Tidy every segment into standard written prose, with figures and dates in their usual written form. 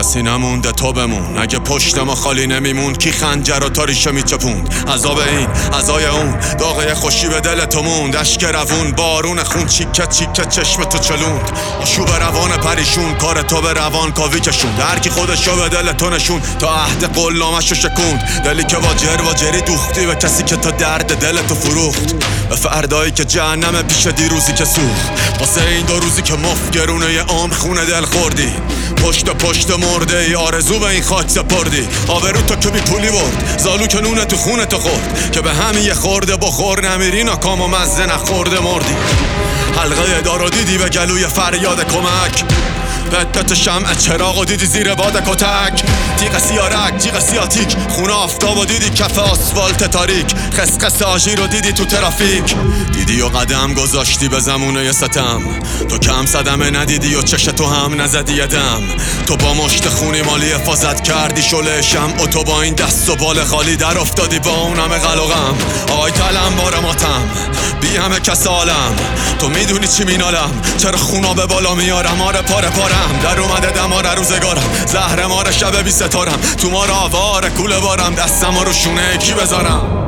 کسی نمونده تو بمون. اگه پشت ما خالی نمیموند کی خنجر و تاریشه میچپوند؟ عذاب این عذای اون، داغه خوشی به دل تو موند. اشک روون بارون خون چیکه چیکه چشم تو چلوند. آشوب روان پریشون کار تو به روان کاوی کشوند. هر کی خودشو به دل تو نشون تا عهد قلامشو شکوند. دلی که واجری دوختی به کسی که تا درد دل تو فروخت. به فردایی که جهنم پیش دیروزی که سوخت. واسه این 2 روزی که مفگرونه یه عمر خونه دل خوردی. پشت مرده ای آرزو به این خاک سپردی. آبرو تو که بی پولی برد، زالو که نونه تو خونه تو خورد. که به همین یه خورده بخور نمیری ناکام و مزه نخورده مردی. حلقه دارو دیدی به گلوی فریاد کمک. بدت شمع چراغ و دیدی زیر باد کتک. تیغ سیارک جیغ سیاتیک خونه آفتاب و دیدی کف آسفالت تاریک. خسخس آژی رو دیدی تو ترافیک. دیدی و قدم گذاشتی به زمونه ستم. تو کم صدمه ندیدی و چش تو هم نزدی یه دم. تو با مشت خونی مالی حفاظت کردی شله شمع. و تو با این دست و بال خالی در افتادی با اون همه قلقم. آی تلم بار ماتم بی همه کسالم. تو میدونی چی مینالم، چرا خونا به بالا میارم. آره پاره پارم در اومده دمار روزگارم. زهر مار شب بی ستارم. تو مار آوار کوله بارم. دستم رو شونه کی بذارم؟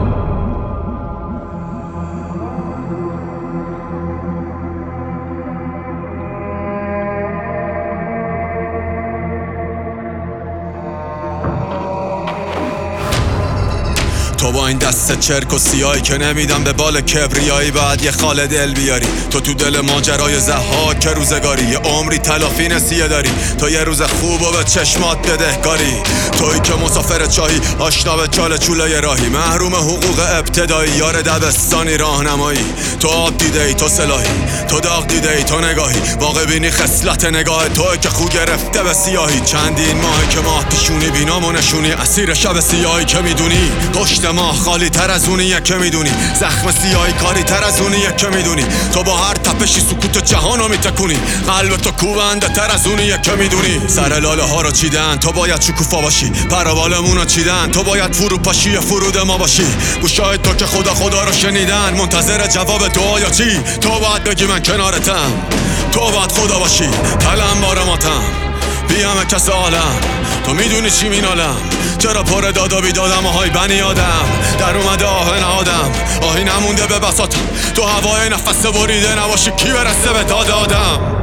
تو با این دست چرک و سیایی که نمیدم به بال کبریایی. بعد یه خال دل بیاری. تو دل ماجرای ضحاک روزگاری. یه عمری تلافی نسیه داری. تو یه روز خوب و به چشمات بدهکاری. تویی که مسافر چاهی آشنا به چاله چوله راهی. محروم حقوق ابتدایی یار دبستانی راهنمایی. تو آب دیده ای تو سلاحی. تو داغ دیده ای تو نگاهی. واقع بینی خصلت نگاه توی که خو گرفته به سیاهی. چندین ماه که ماه پیشونی بینامو نشونی. اسیر شب سیاهی که میدونی پشت ما خالی تر از اونیه که میدونی. زخم سیاهی کاری تر از اونیه که میدونی. تو با هر تپشی سکوت جهانو میتکونی. قلب تو کوبنده تر از اونیه که میدونی. سر لاله ها رو چیدن تو باید شکوفا باشی. پروالمونو چیدن تو باید فروپاشی فرود ما باشی. گوشای تو که خدا رو شنیدن منتظر جواب دعا یا چی؟ تو باید بگی من کنارتم. تو باید خدا باشی تلم بار ماتم بی همه کس عالم. تو میدونی چی مینالم، چرا پر داد و بیدادم. آهای بنی آدم در اومده آه نهادم. آهی نمونده به بساطم. تو هوای نفس بریده نباشی کی برسه به داد آدم؟